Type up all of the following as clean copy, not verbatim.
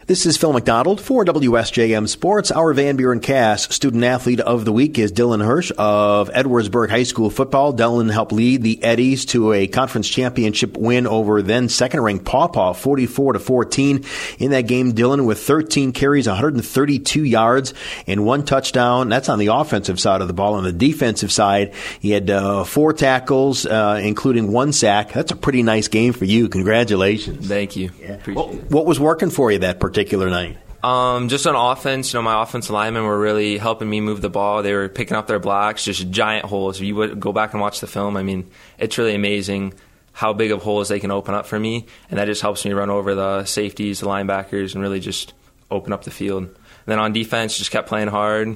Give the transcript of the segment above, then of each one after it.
This is Phil McDonald for WSJM Sports. Our Van Buren Cast Student Athlete of the Week is Dylan Hirsch of Edwardsburg High School football. Dylan helped lead the Eddies to a conference championship win over then second-ranked Paw Paw, 44-14. In that game, Dylan with 13 carries, 132 yards, and 1 touchdown. That's on the offensive side of the ball. On the defensive side, he had 4 tackles, including 1 sack. That's a pretty nice game for you. Congratulations. Thank you. Yeah. Appreciate it. What was working for you that particular night? Just on offense, my offensive linemen were really helping me move the ball. They were picking up their blocks, just giant holes. If you would go back and watch the film, it's really amazing how big of holes they can open up for me, and that just helps me run over the safeties, the linebackers, and really just open up the field. And then on defense, just kept playing hard.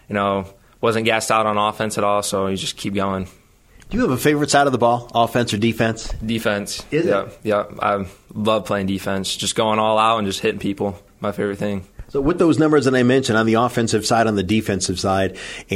Wasn't gassed out on offense at all, so you just keep going. Do you have a favorite side of the ball, offense or defense? Defense. Is it? Yeah. I love playing defense. Just going all out and just hitting people. My favorite thing. So with those numbers that I mentioned on the offensive side, on the defensive side,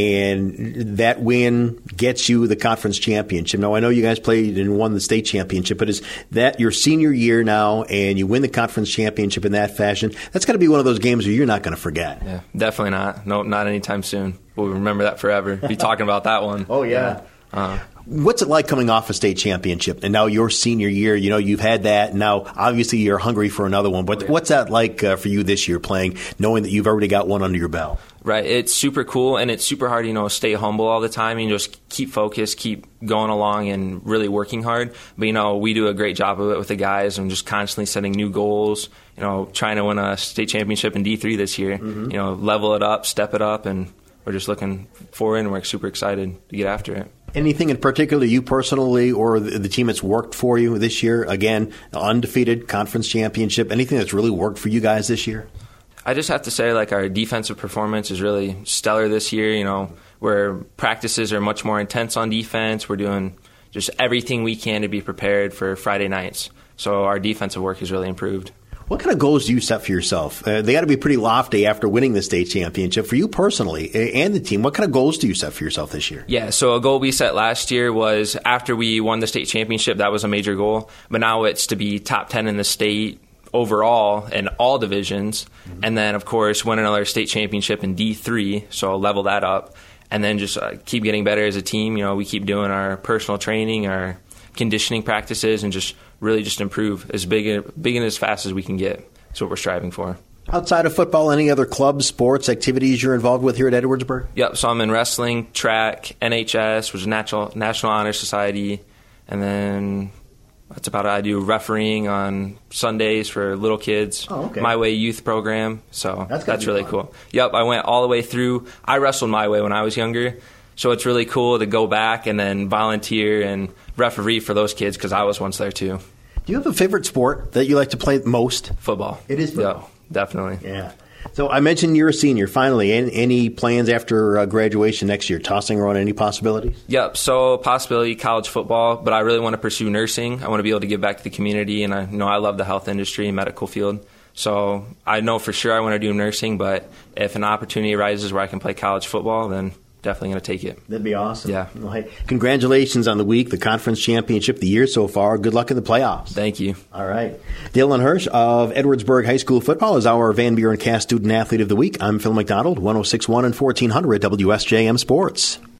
and that win gets you the conference championship. Now, I know you guys played and won the state championship, but is that your senior year now and you win the conference championship in that fashion? That's got to be one of those games where you're not going to forget. Yeah, definitely not. No, not anytime soon. We'll remember that forever. Be talking about that one. Oh, yeah. What's it like coming off a state championship and now your senior year? You've had that. Now, obviously, you're hungry for another one. But what's that like for you this year playing, knowing that you've already got one under your belt? Right. It's super cool, and it's super hard, stay humble all the time and just keep focused, keep going along and really working hard. But, we do a great job of it with the guys and just constantly setting new goals, trying to win a state championship in D3 this year, level it up, step it up, and we're just looking forward and we're super excited to get after it. Anything in particular you personally or the team that's worked for you this year? Again, undefeated conference championship. Anything that's really worked for you guys this year? I just have to say, our defensive performance is really stellar this year, where practices are much more intense on defense. We're doing just everything we can to be prepared for Friday nights. So our defensive work has really improved. What kind of goals do you set for yourself? They got to be pretty lofty after winning the state championship. For you personally and the team, what kind of goals do you set for yourself this year? Yeah, so a goal we set last year was after we won the state championship, that was a major goal. But now it's to be top 10 in the state overall in all divisions. Mm-hmm. And then, of course, win another state championship in D3, so I'll level that up. And then just keep getting better as a team. We keep doing our personal training, our conditioning practices, and just really just improve as big and as fast as we can get. That's what we're striving for. Outside of football, any other clubs, sports, activities you're involved with here at Edwardsburg? Yep, so I'm in wrestling, track, NHS, which is National Honor Society, and then that's about it. I do refereeing on Sundays for little kids. Oh, okay. My Way Youth Program, so that's really fun. Cool. Yep, I went all the way through. I wrestled My Way when I was younger, so it's really cool to go back and then volunteer and referee for those kids because I was once there too. Do you have a favorite sport that you like to play most? Football. It is football. Yeah, definitely. Yeah. So I mentioned you're a senior. Finally, any plans after graduation next year? Tossing around any possibilities? Yep. So possibility college football, but I really want to pursue nursing. I want to be able to give back to the community, and I love the health industry and medical field. So I know for sure I want to do nursing, but if an opportunity arises where I can play college football, then definitely going to take it. That'd be awesome. Yeah. Well, hey, congratulations on the week, the conference championship, the year so far. Good luck in the playoffs. Thank you. All right. Dylan Hirsch of Edwardsburg High School football is our Van Buren Cast Student Athlete of the Week. I'm Phil McDonald, 106.1 and 1400 WSJM Sports.